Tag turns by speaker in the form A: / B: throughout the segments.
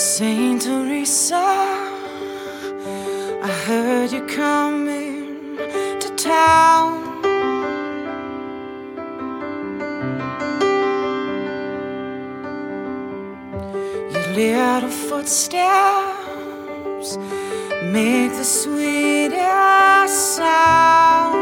A: Saint Teresa, I heard you coming to town. Your little footsteps make the sweetest sound.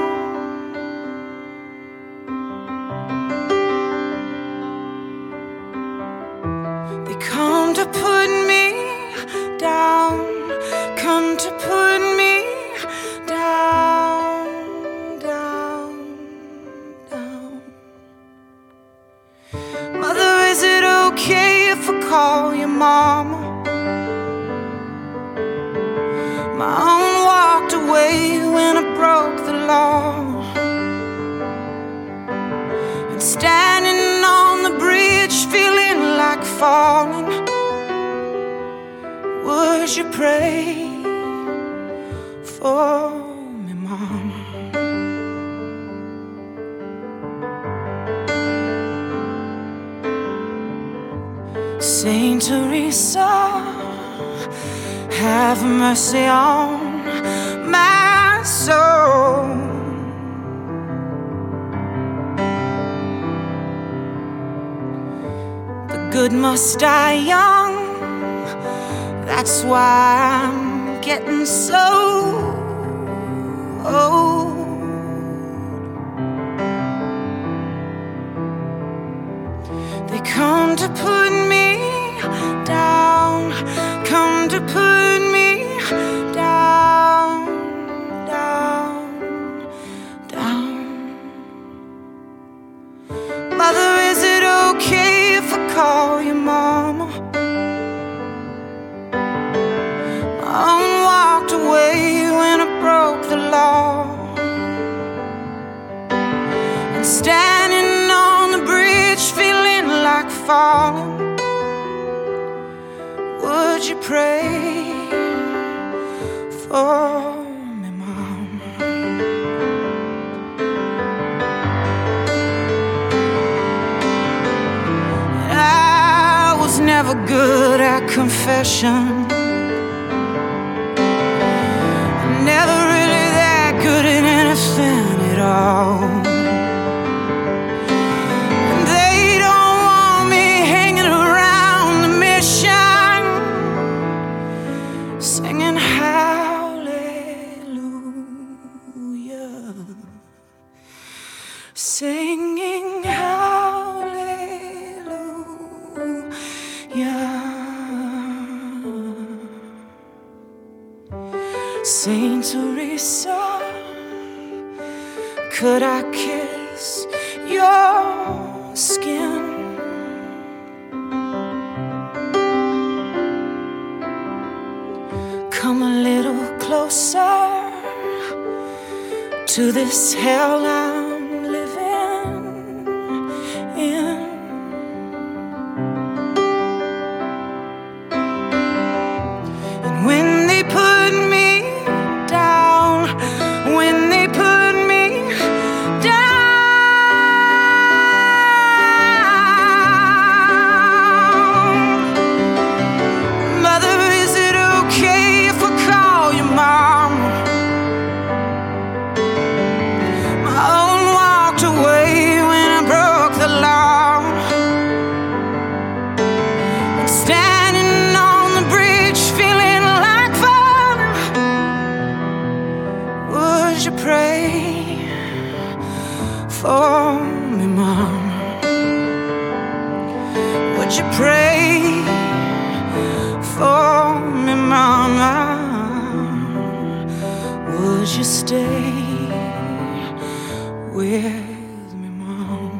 A: They come to put me down, come to put me down, down, down. Mother, is it okay if I call you mama? Mom walked away when I broke the law, and standing on the bridge feeling like falling, would you pray for me, Mama? Saint Teresa, have mercy on my soul. The good must die young, that's why I'm getting so old. They come to put me down, come to put me down, down, down. Mother, is it okay if I call you mama? Mom walked away when I broke the law, and standing on the bridge feeling like falling, would you pray for me, Mom? I was never good at confession, never really that good at anything at all. And they don't want me hanging around the mission, singing hallelujah, singing hallelujah. Saint Teresa, could I kiss your skin? Come a little closer to this hell I'm living in. And when they put me down, when they put me down, Mother, is it okay if I call you Mom? Mom walked away when I broke the law, and standing on the bridge feeling like falling, would you pray for me, Mom? Would you pray for me, Mama? Would you stay with me, Mom?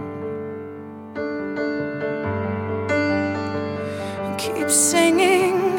A: And keep singing